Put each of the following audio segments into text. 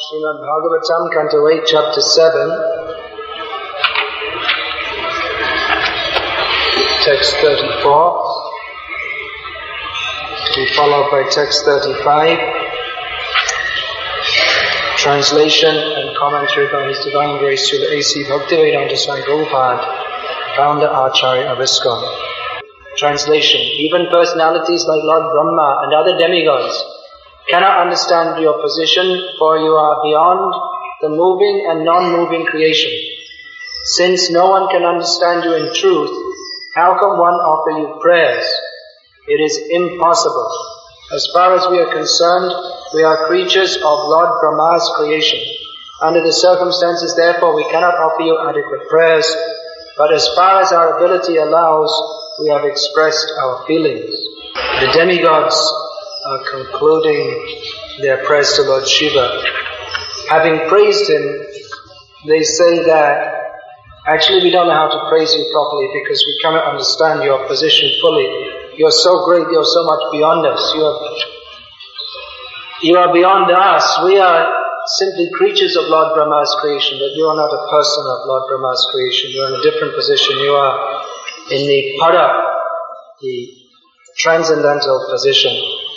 Srimad Bhagavatam, Canto 8, Chapter 7, Text 34, to be followed by Text 35, translation and commentary by His Divine Grace to the A.C. Bhaktivedanta Swami Prabhupada, founder Acharya of ISKCON. Translation: even personalities like Lord Brahma and other demigods cannot understand your position, for you are beyond the moving and non-moving creation. Since no one can understand you in truth, how can one offer you prayers? It is impossible. As far as we are concerned, we are creatures of Lord Brahma's creation. Under the circumstances, therefore, we cannot offer you adequate prayers, but as far as our ability allows, we have expressed our feelings. The demigods are concluding their prayers to Lord Shiva. Having praised him, they say that actually we don't know how to praise you properly because we cannot understand your position fully. You're so great, you're so much beyond us. You are beyond us. We are simply creatures of Lord Brahma's creation, but you are not a person of Lord Brahma's creation. You are in a different position. You are in the para, the transcendental position.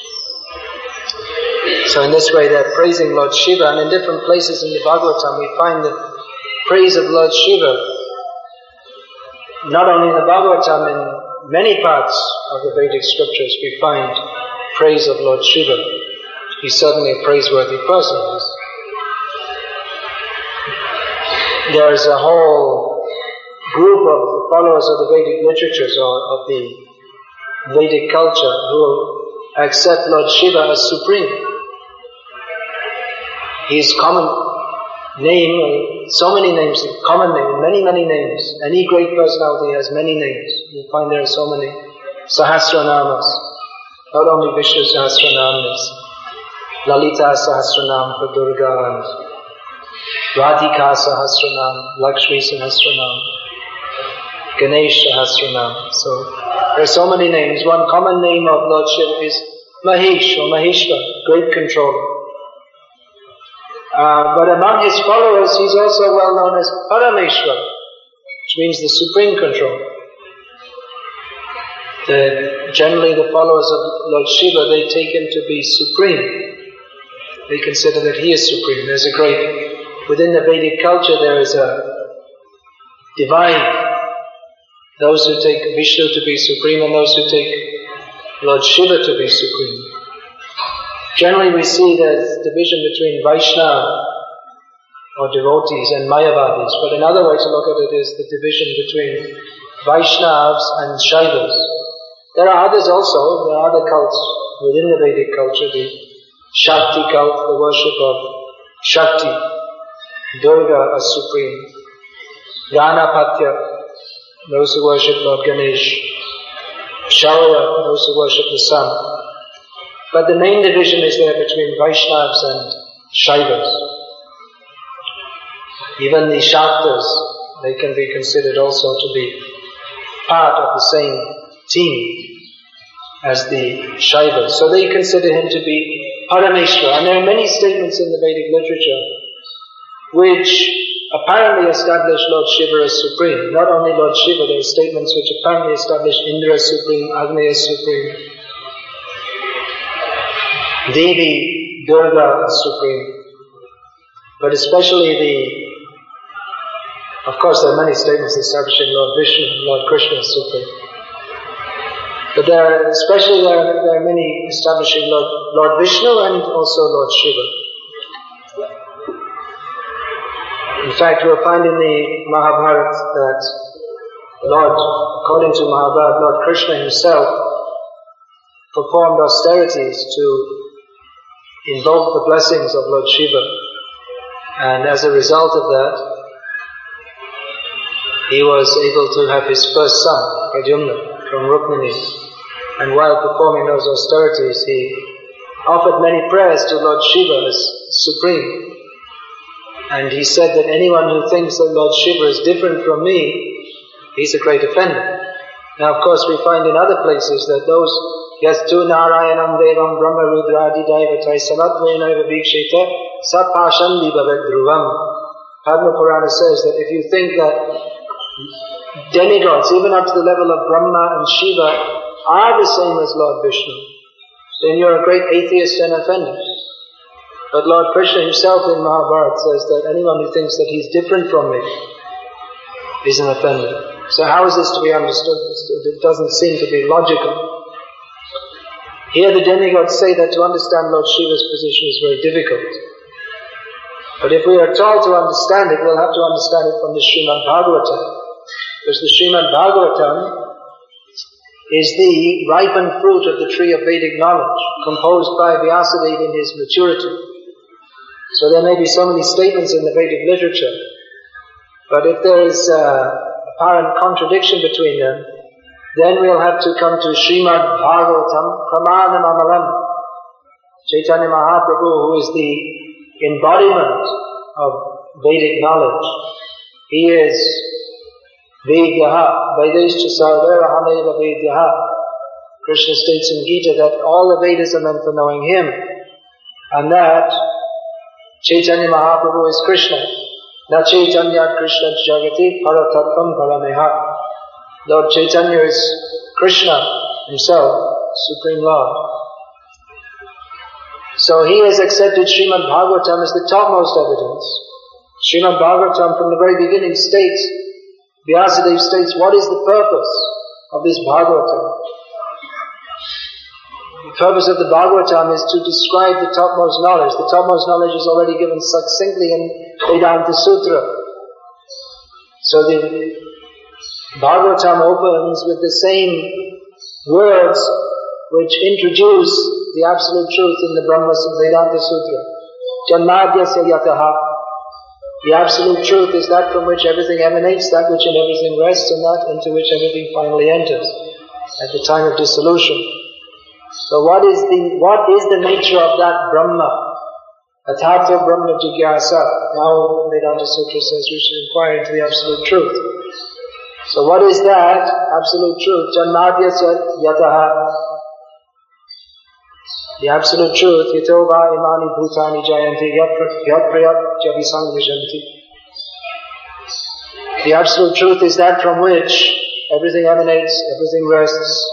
So in this way they're praising Lord Shiva, and in different places in the Bhagavatam we find the praise of Lord Shiva. Not only in the Bhagavatam, in many parts of the Vedic scriptures we find praise of Lord Shiva. He's certainly a praiseworthy person. There is a whole group of the followers of the Vedic literatures or of the Vedic culture who accept Lord Shiva as supreme. His common name, so many names, common name, many names. Any great personality has many names. You find there are so many Sahasranamas. Not only Vishnu Sahasranamas, Lalita Sahasranam for Durga and Radhika Sahasranam, Lakshmi Sahasranam, Ganesh Sahasranam. So there are so many names. One common name of Lord Shiva is Mahesh or Maheshwar, great controller. But among his followers, he's also well known as Parameshwar, which means the supreme controller. Generally, the followers of Lord Shiva, they take him to be supreme. They consider that he is supreme. Within the Vedic culture, there is a divide. Those who take Vishnu to be supreme and those who take Lord Shiva to be supreme. Generally we see there's division between Vaishnava or devotees and Mayavadis, but another way to look at it is the division between Vaishnavas and Shaivas. There are others also, there are other cults within the Vedic culture, the Shakti cult, the worship of Shakti, Durga as supreme, Ganapatya, those who worship Lord Ganesh, Shaurya, those who worship the sun. But the main division is there between Vaishnavas and Shaivas. Even the Shaktas, they can be considered also to be part of the same team as the Shaivas. So they consider him to be Parameshwar. And there are many statements in the Vedic literature which apparently establish Lord Shiva as supreme. Not only Lord Shiva, there are statements which apparently establish Indra as supreme, Agni as supreme, Devi, Durga is supreme. But especially of course there are many statements establishing Lord Vishnu, Lord Krishna is supreme. But there are many establishing Lord Vishnu and also Lord Shiva. In fact, we'll find in the Mahabharata that according to Mahabharata, Lord Krishna himself performed austerities to invoke the blessings of Lord Shiva, and as a result of that he was able to have his first son, Pradyumna, from Rukmini, and while performing those austerities he offered many prayers to Lord Shiva as supreme, and he said that anyone who thinks that Lord Shiva is different from me, he's a great offender. Now of course we find in other places that Yastu Narayanam Devam Brahma Rudradi Daivatai Samatvena Vikshita Sapashandi Bhavat Dhruvam. Padma Purana says that if you think that demigods, even up to the level of Brahma and Shiva, are the same as Lord Vishnu, then you're a great atheist and offender. But Lord Krishna himself in Mahabharata says that anyone who thinks that he's different from me is an offender. So how is this to be understood? It doesn't seem to be logical. Here the demigods say that to understand Lord Shiva's position is very difficult. But if we are told to understand it, we'll have to understand it from the Srimad Bhagavatam. Because the Srimad Bhagavatam is the ripened fruit of the tree of Vedic knowledge, composed by Vyasadeva in his maturity. So there may be so many statements in the Vedic literature, but if there is apparent contradiction between them, then we'll have to come to Srimad Bhagavatam, Pramanam Amalam. Chaitanya Mahaprabhu, who is the embodiment of Vedic knowledge, he is Vedyaha, Vedescha Sarvera Haneva Vedyaha. Krishna states in Gita that all the Vedas are meant for knowing him, and that Chaitanya Mahaprabhu is Krishna. Na Chaitanya Krishna Jagati Paratattvam Parameha. Lord Chaitanya is Krishna himself, Supreme Lord. So he has accepted Srimad Bhagavatam as the topmost evidence. Srimad Bhagavatam from the very beginning states, Vyasadeva states, what is the purpose of this Bhagavatam? The purpose of the Bhagavatam is to describe the topmost knowledge. The topmost knowledge is already given succinctly in Vedanta Sutra. So the Bhagavatam opens with the same words which introduce the absolute truth in the Brahma Vedanta Sutra. Janmadhyasya yataha. The absolute truth is that from which everything emanates, that which in everything rests, and that into which everything finally enters at the time of dissolution. So what is the nature of that Brahma? Athato Brahma Jigyasa. Now Vedanta Sutra says we should inquire into the absolute truth. So what is that absolute truth? Janmadhyasya yataha. The absolute truth, Yatova imani bhutani jayanti yat prayat javisangvishanti. The absolute truth is that from which everything emanates, everything rests.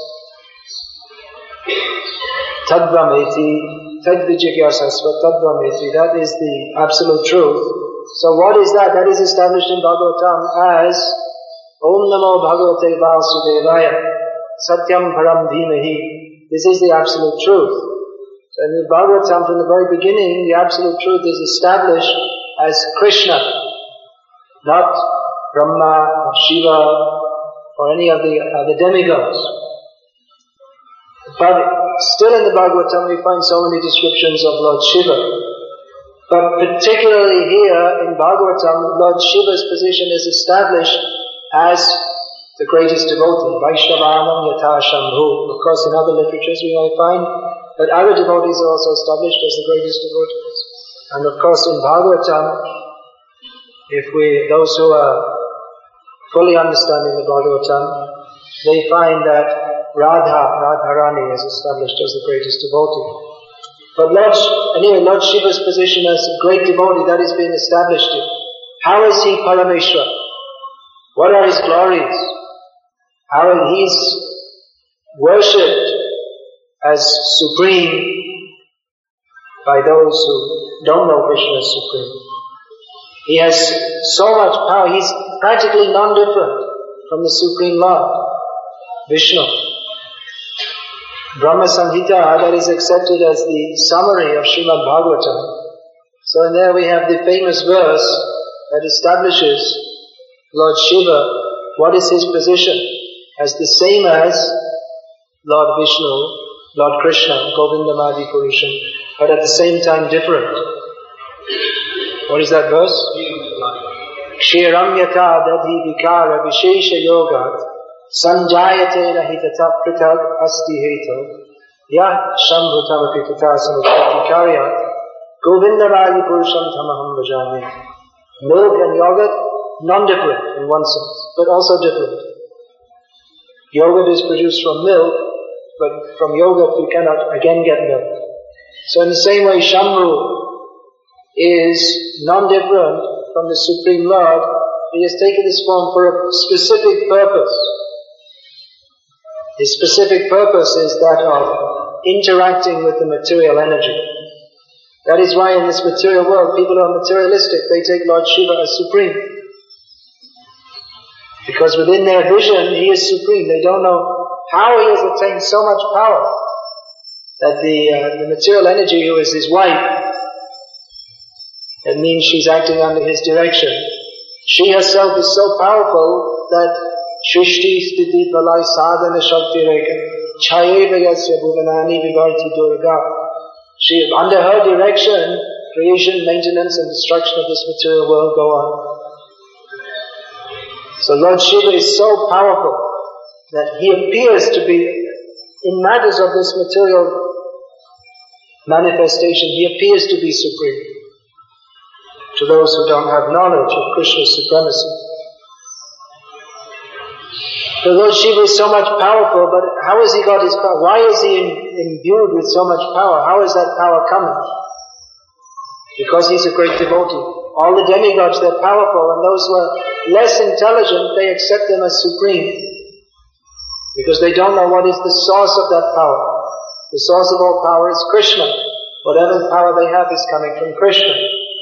Tadbrahmeti, tadvijigyasasva tadbrahmeti. That is the absolute truth. So what is that? That is established in Bhagavatam as Om Namo Bhagavate Vasudevaya Satyam Param Dhimahi. This is the absolute truth. So in the Bhagavatam, from the very beginning, the absolute truth is established as Krishna, not Brahma or Shiva or any of the demigods. But still in the Bhagavatam we find so many descriptions of Lord Shiva. But particularly here in Bhagavatam, Lord Shiva's position is established as the greatest devotee, Vaishnavanam Yatha Shambhu. Of course, in other literatures we may find that other devotees are also established as the greatest devotees. And of course in Bhagavatam, those who are fully understanding the Bhagavatam, they find that Radharani is established as the greatest devotee. But Lord Shiva's position as a great devotee, that is being established here. How is he Parameshwar? What are his glories? How he's worshipped as supreme by those who don't know Krishna as supreme. He has so much power, he's practically non-different from the Supreme Lord, Vishnu. Brahma Samhita, that is accepted as the summary of Srimad Bhagavatam. So in there we have the famous verse that establishes Lord Shiva, what is his position, as the same as Lord Vishnu, Lord Krishna, Govindamadi Purusham, but at the same time different. What is that verse? Kshiram yata dadhi vikara vishesha yogat sanjayate nahitata pritag asti heto yah shambhutam apitata samutati karyat Govindamadi Purusham tamaham vajami. Milk and yogurt, non-different in one sense, but also different. Yogurt is produced from milk, but from yoga you cannot again get milk. So in the same way, Shambhu is non-different from the Supreme Lord. He has taken this form for a specific purpose. His specific purpose is that of interacting with the material energy. That is why in this material world, people who are materialistic, they take Lord Shiva as supreme. Because within their vision, he is supreme. They don't know how he has attained so much power that the material energy who is his wife, that means she's acting under his direction. She herself is so powerful that Shrishti Sthiti Pralay Sadhana Shakti Reka Chayeva Yasya Bhuvanani Vivarti Durga. She, under her direction, creation, maintenance and destruction of this material world go on. So Lord Shiva is so powerful that he appears to be, in matters of this material manifestation, he appears to be supreme to those who don't have knowledge of Krishna's supremacy. The Lord Shiva is so much powerful, but how has he got his power? Why is he imbued with so much power? How is that power coming? Because he's a great devotee. All the demigods, they're powerful, and those who are less intelligent, they accept them as supreme. Because they don't know what is the source of that power. The source of all power is Krishna. Whatever power they have is coming from Krishna.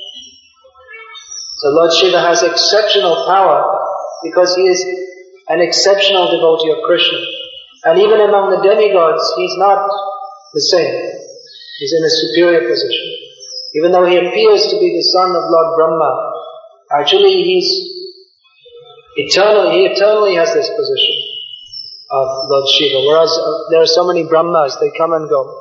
So Lord Shiva has exceptional power because he is an exceptional devotee of Krishna. And even among the demigods, he's not the same. He's in a superior position. Even though he appears to be the son of Lord Brahma, actually he's eternal. He eternally has this position of Lord Shiva. Whereas there are so many Brahmas, they come and go.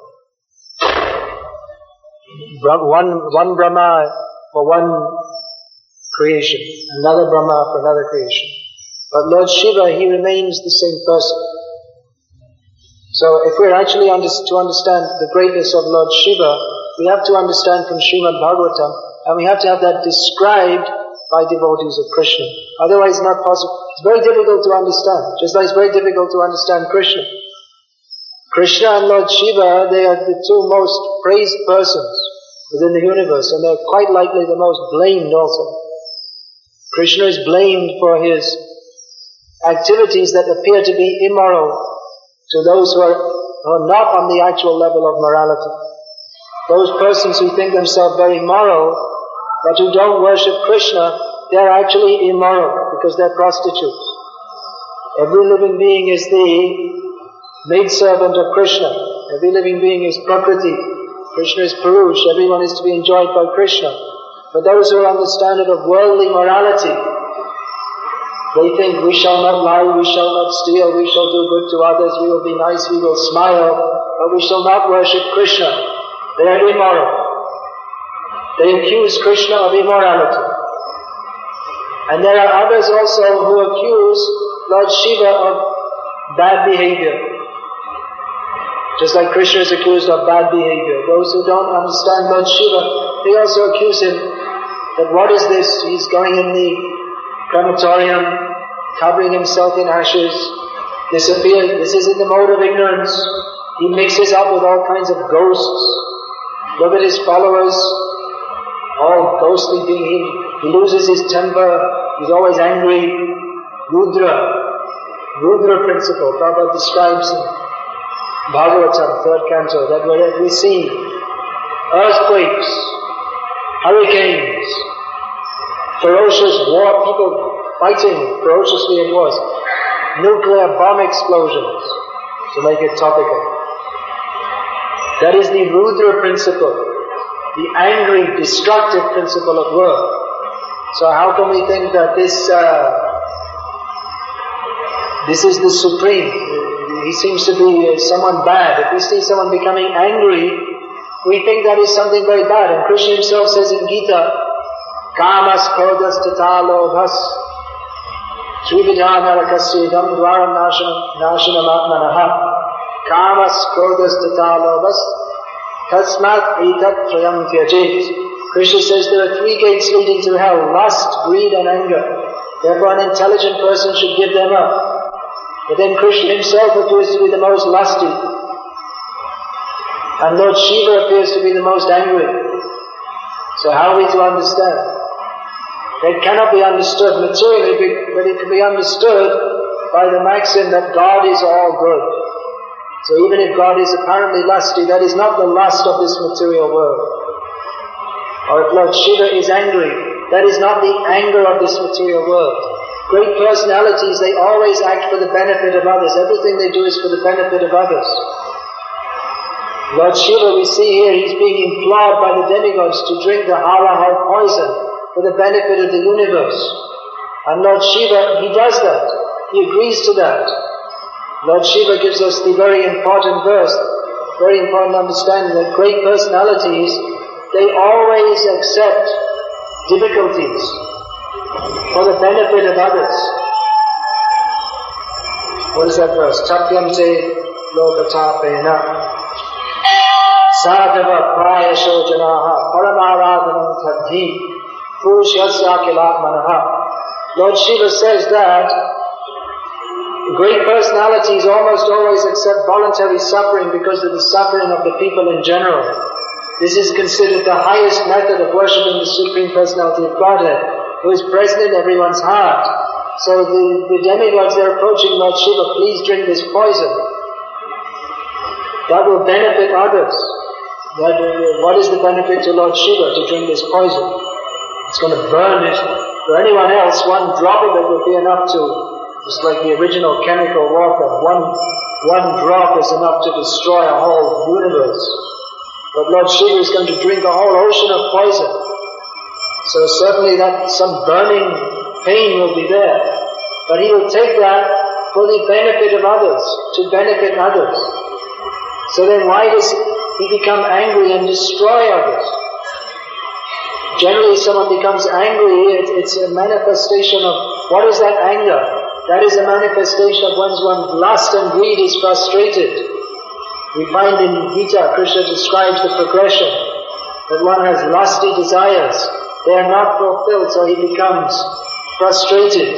One Brahma for one creation, another Brahma for another creation. But Lord Shiva, he remains the same person. So if we're actually to understand the greatness of Lord Shiva, we have to understand from Srimad Bhagavatam, and we have to have that described by devotees of Krishna. Otherwise it's not possible. It's very difficult to understand, just like it's very difficult to understand Krishna. Krishna and Lord Shiva, they are the two most praised persons within the universe, and they're quite likely the most blamed also. Krishna is blamed for his activities that appear to be immoral to those who are not on the actual level of morality. Those persons who think themselves very moral, but who don't worship Krishna, they're actually immoral because they're prostitutes. Every living being is the maidservant of Krishna. Every living being is Prakriti. Krishna is Purush. Everyone is to be enjoyed by Krishna. But those who are on the standard of worldly morality, they think we shall not lie, we shall not steal, we shall do good to others, we will be nice, we will smile, but we shall not worship Krishna. They are immoral. They accuse Krishna of immorality. And there are others also who accuse Lord Shiva of bad behavior. Just like Krishna is accused of bad behavior. Those who don't understand Lord Shiva, they also accuse him that what is this? He's going in the crematorium, covering himself in ashes, disappears. This is in the mode of ignorance. He mixes up with all kinds of ghosts. Look at his followers, all ghostly being. He loses his temper. He's always angry. Rudra principle. Prabhupada describes in Bhagavatam, 3rd canto, that wherever we see earthquakes, hurricanes, ferocious war, people fighting ferociously in wars, nuclear bomb explosions, to make it topical. That is the Rudra principle, the angry, destructive principle of world. So how can we think that this is the supreme? He seems to be someone bad. If we see someone becoming angry, we think that is something very bad. And Krishna himself says in Gita, Kamas Kodas Tata Lobhas Srividhanarakasya Dvaram Nashanam Atmanaha Kamas Kodas Tata Lobhas Tasmat Etat Trayam Tyajit. Krishna says there are 3 gates leading to hell: lust, greed and anger. Therefore an intelligent person should give them up. But then Krishna himself appears to be the most lusty. And Lord Shiva appears to be the most angry. So how are we to understand? It cannot be understood materially, but it can be understood by the maxim that God is all good. So even if God is apparently lusty, that is not the lust of this material world. Or if Lord Shiva is angry, that is not the anger of this material world. Great personalities, they always act for the benefit of others. Everything they do is for the benefit of others. Lord Shiva, we see here, he's being implored by the demigods to drink the hara poison for the benefit of the universe. And Lord Shiva, he does that. He agrees to that. Lord Shiva gives us the very important verse, very important understanding that great personalities, they always accept difficulties for the benefit of others. What is that verse? Tapyamte lokatapena sadhava prayasho janaha paramaradhanam tadhi purushyasya kilatmanaha. Lord Shiva says that great personalities almost always accept voluntary suffering because of the suffering of the people in general. This is considered the highest method of worshipping the Supreme Personality of Godhead, who is present in everyone's heart. So the demigods, they're approaching Lord Shiva, please drink this poison. That will benefit others. What is the benefit to Lord Shiva to drink this poison? It's going to burn it. For anyone else, one drop of it would be enough to, just like the original chemical warfare, one drop is enough to destroy a whole universe. But Lord Shiva is going to drink a whole ocean of poison. So certainly that some burning pain will be there. But he will take that for the benefit of others, to benefit others. So then why does he become angry and destroy others? Generally someone becomes angry, it's a manifestation of, what is that anger? That is a manifestation of one's lust and greed is frustrated. We find in Gita, Krishna describes the progression, that one has lusty desires, they are not fulfilled, so he becomes frustrated.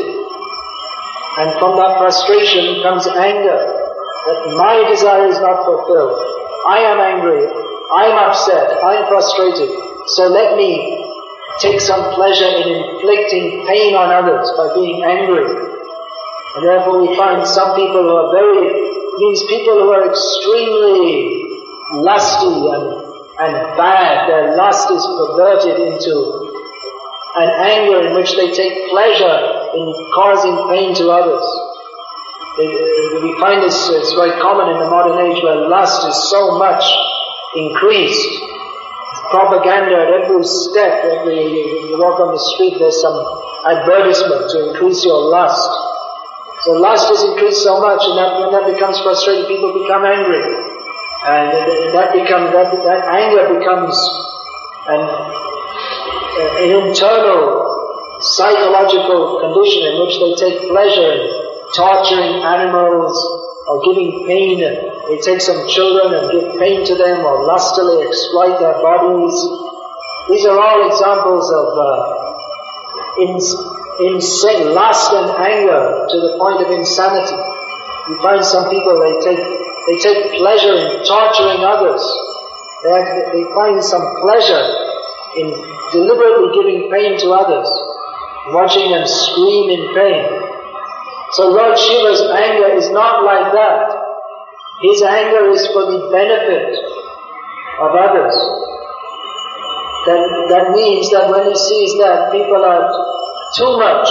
And from that frustration comes anger, that my desire is not fulfilled. I am angry, I am upset, I am frustrated, so let me take some pleasure in inflicting pain on others by being angry. And therefore we find some people who are these people who are extremely lusty and bad, their lust is perverted into an anger in which they take pleasure in causing pain to others. We find this, it's very common in the modern age where lust is so much increased. Propaganda at every step, you walk on the street, there's some advertisement to increase your lust. So lust is increased so much, and when that becomes frustrated, people become angry. And that anger becomes an internal psychological condition in which they take pleasure in torturing animals or giving pain. They take some children and give pain to them or lustily exploit their bodies. These are all examples of lust and anger to the point of insanity. You find some people, they take pleasure in torturing others. They find some pleasure in deliberately giving pain to others, watching them scream in pain. So Lord Shiva's anger is not like that. His anger is for the benefit of others. That means that when he sees that people are too much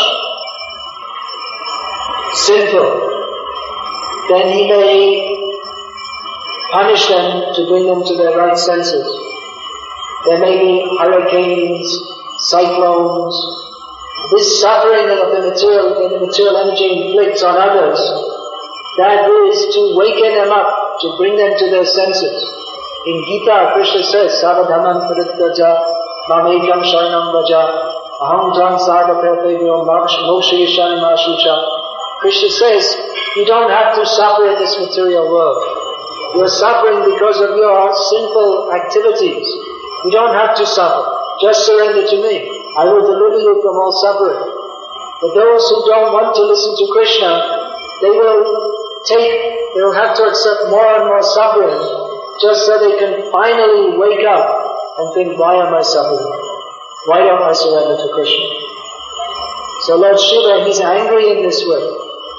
sinful, then he may punish them to bring them to their right senses. There may be hurricanes, cyclones. This suffering that the material energy inflicts on others, that is to waken them up, to bring them to their senses. In Gita, Krishna says, Savadhaman Paritraja, Mamekam Sharanam Vaja, Aham Jam Sarvapepevyo Mokshayishani Mashucha. Krishna says, you don't have to suffer in this material world. You're suffering because of your sinful activities. You don't have to suffer. Just surrender to me. I will deliver you from all suffering. But those who don't want to listen to Krishna, they will have to accept more and more suffering just so they can finally wake up and think, why am I suffering? Why don't I surrender to Krishna? So Lord Shiva, he's angry in this way.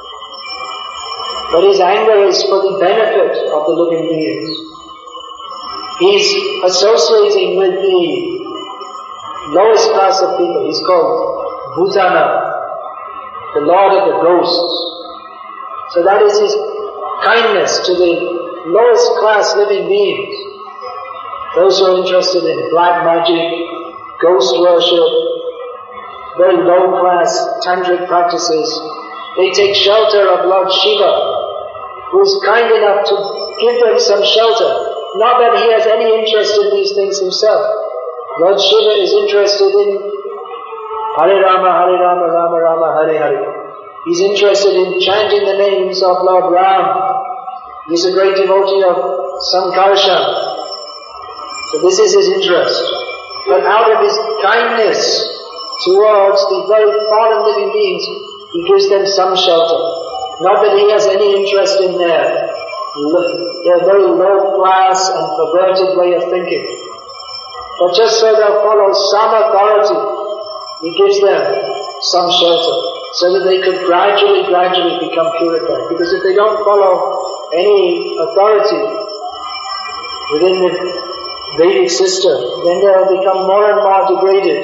But his anger is for the benefit of the living beings. He's associating with the lowest class of people. He's called Bhutana, the Lord of the ghosts. So that is his kindness to the lowest class living beings. Those who are interested in black magic, ghost worship, very low class tantric practices, they take shelter of Lord Shiva, who is kind enough to give them some shelter. Not that he has any interest in these things himself. Lord Shiva is interested in Hare Rama, Rama Rama, Hare Hare. He's interested in chanting the names of Lord Ram. He's a great devotee of Sankarshan. So this is his interest. But out of his kindness towards the very fallen living beings, he gives them some shelter. Not that he has any interest in their very low class and perverted way of thinking. But just so they'll follow some authority, he gives them some shelter, so that they could gradually become purified. Because if they don't follow any authority within the Vedic system, then they'll become more and more degraded.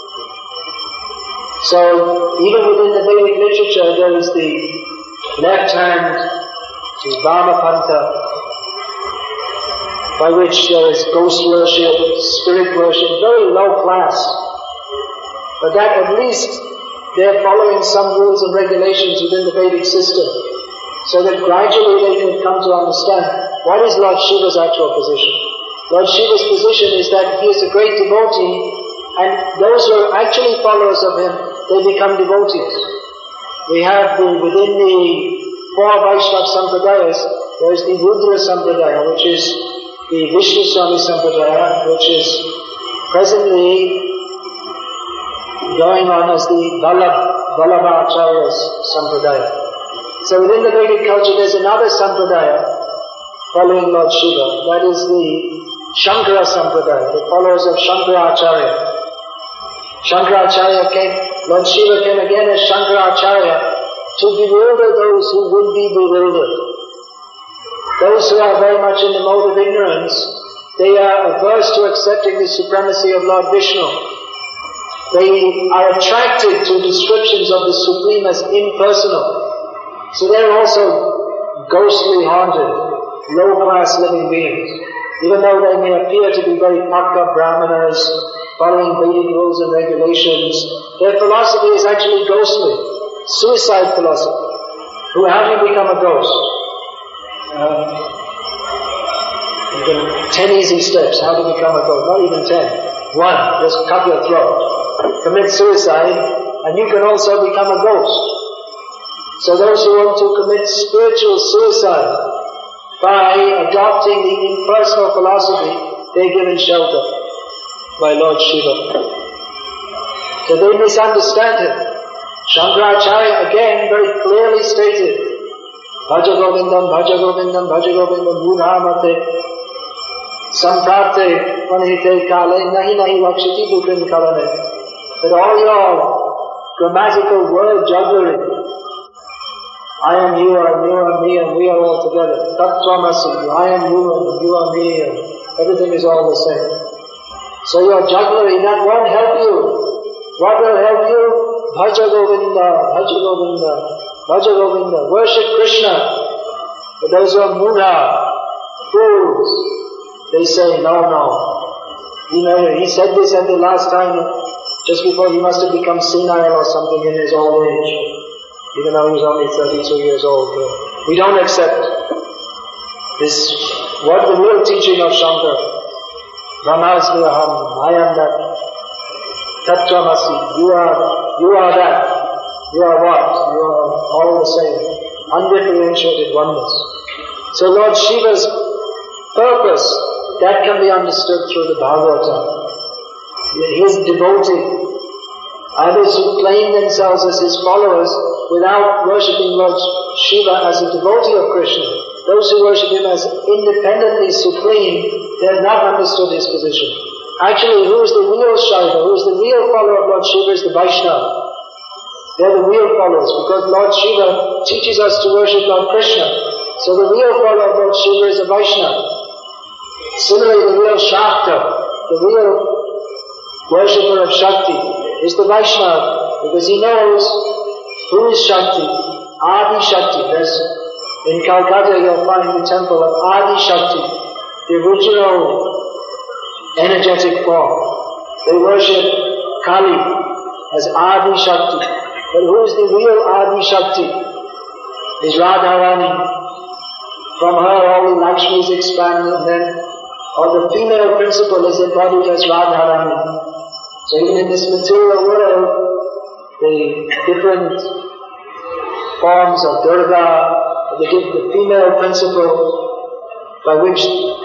So even within the Vedic literature, there is the left hand to Vamapanta, by which there is ghost worship, spirit worship, very low class. But that at least they're following some rules and regulations within the Vedic system, so that gradually they can come to understand what is Lord Shiva's actual position. Lord Shiva's position is that he is a great devotee, and those who are actually followers of him, they become devotees. We have within the four Vaishnava Sampradayas, there is the Rudra Sampradaya, which is the Vishnu Swami Sampradaya, which is presently going on as the Vallabhacharya's Sampradaya. So within the Vedic culture there's another Sampradaya following Lord Shiva. That is the Shankara Sampradaya, the followers of Shankaracharya. Lord Shiva came again as Shankaracharya to bewilder those who would be bewildered. Those who are very much in the mode of ignorance, they are averse to accepting the supremacy of Lord Vishnu. They are attracted to descriptions of the Supreme as impersonal. So they're also ghostly haunted, low-class living beings. Even though they may appear to be very pakka brahmanas, following Vedic rules and regulations, their philosophy is actually ghostly, suicide philosophy. How do you become a ghost? 10 easy steps, how to become a ghost. Not even 10. 1, just cut your throat. Commit suicide, and you can also become a ghost. So those who want to commit spiritual suicide by adopting the impersonal philosophy, they're given shelter by Lord Shiva. So they misunderstand him. Shankaracharya again very clearly stated, Bhaja Govindam, Bhaja Govindam, Bhaja Govindam, Mudhamate, Samprapte, Panhite Kale, Nahi Nahi Vakshiti Dukhin Kalane. That all your grammatical word jugglery, I am you and me and we are all together. Tattvamasi, I am you and you are me and everything is all the same. So your jugglery, that won't help you. What will help you? Bhaja Govinda, Bhaja Govinda, Bhaja Govinda. Worship Krishna. But those who are mudha, fools, they say, no. He said this at the last time, just before he must have become senile or something in his old age. Even though he was only 32 years old. We don't accept this, what the real teaching of Shankar. Brahmasmiyaham, I am that. Tattvamasi, you are that. You are what? You are all the same. Undifferentiated oneness. So Lord Shiva's purpose, that can be understood through the Bhagavatam. His devotee, others who claim themselves as his followers without worshipping Lord Shiva as a devotee of Krishna, those who worship him as independently supreme, they have not understood his position. Actually, who is the real Shaiva, who is the real follower of Lord Shiva is the Vaishnava. They are the real followers, because Lord Shiva teaches us to worship Lord Krishna. So the real follower of Lord Shiva is a Vaishnava. Similarly, the real Shakta, the real worshipper of Shakti, is the Vaishnava, because he knows who is Shakti, Adi Shakti. In Calcutta you'll find the temple of Adi Shakti, the original energetic form. They worship Kali as Adi Shakti. But who is the real Adi Shakti? Is Radharani. From her all the Lakshmis expand, and then all the female principle is embodied as Radharani. So even in this material world, the different forms of Durga, the female principle by which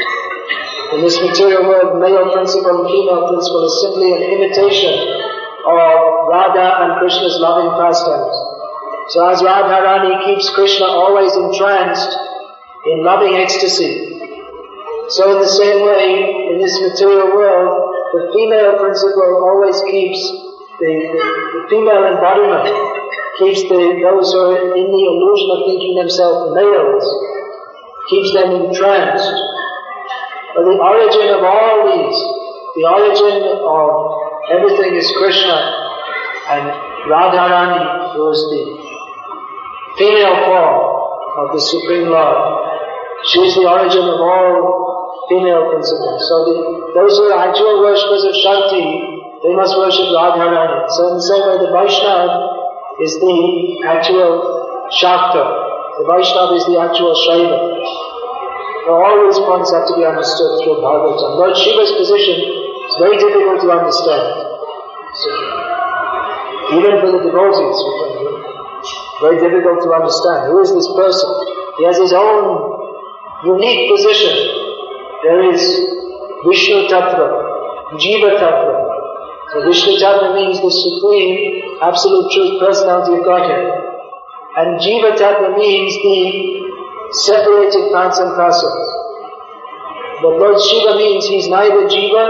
in this material world male principle and female principle is simply an imitation of Radha and Krishna's loving pastimes. So as Radharani keeps Krishna always entranced in loving ecstasy, so in the same way in this material world the female principle always keeps the female embodiment, keeps those who are in the illusion of thinking themselves males, keeps them entranced. But the origin of all these, the origin of everything is Krishna, and Radharani, who is the female form of the Supreme Lord. She is the origin of all female principles. So those who are actual worshippers of Shakti, they must worship Radharani. So in the same way the Vaishnava is the actual Shakta. The Vaishnava is the actual Shaiva. So all these points have to be understood through Bhagavatam. Lord Shiva's position is very difficult to understand. So, even for the devotees, very difficult to understand. Who is this person? He has his own unique position. There is Vishnu Tattva, Jiva Tattva. So Vishnu Tattva means the supreme, absolute truth personality of Godhead. And Jiva Tattva means the separated parts and parcels. But Lord Shiva means he's neither Jiva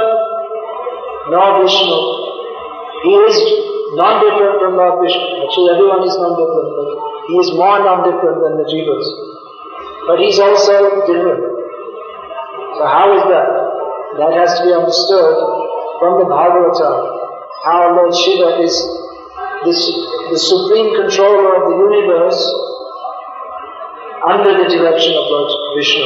nor Vishnu. He is non-different from Lord Vishnu. Actually everyone is non-different, but he is more non-different than the Jivas. But he's also different. So how is that? That has to be understood from the Bhagavatam. How Lord Shiva is the supreme controller of the universe under the direction of Lord Vishnu.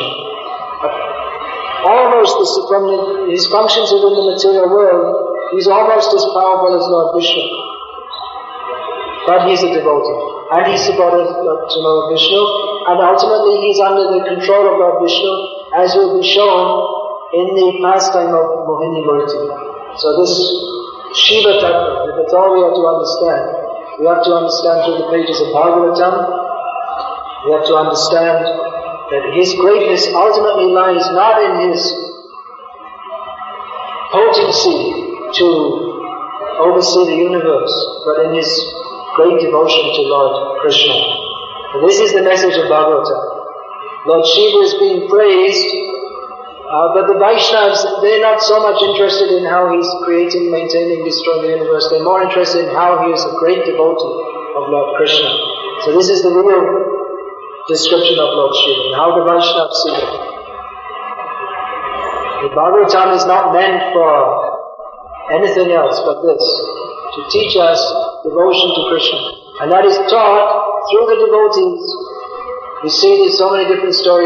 Almost from his functions within the material world, he's almost as powerful as Lord Vishnu. But he's a devotee. And he's supported to Lord Vishnu. And ultimately he's under the control of Lord Vishnu, as will be shown in the pastime of Mohini Murti. So this Shiva Tattva, that's all we have to understand. We have to understand through the pages of Bhagavatam. We have to understand that his greatness ultimately lies not in his potency to oversee the universe, but in his great devotion to Lord Krishna. And this is the message of Bhagavatam. Lord Shiva is being praised, but the Vaishnavas, they're not so much interested in how he's creating, maintaining, destroying the universe. They're more interested in how he is a great devotee of Lord Krishna. So this is the real description of Lord Shiva, and how the Vaishnavas see it. The Bhagavatam is not meant for anything else but this, to teach us devotion to Krishna. And that is taught through the devotees. We see there's so many different stories.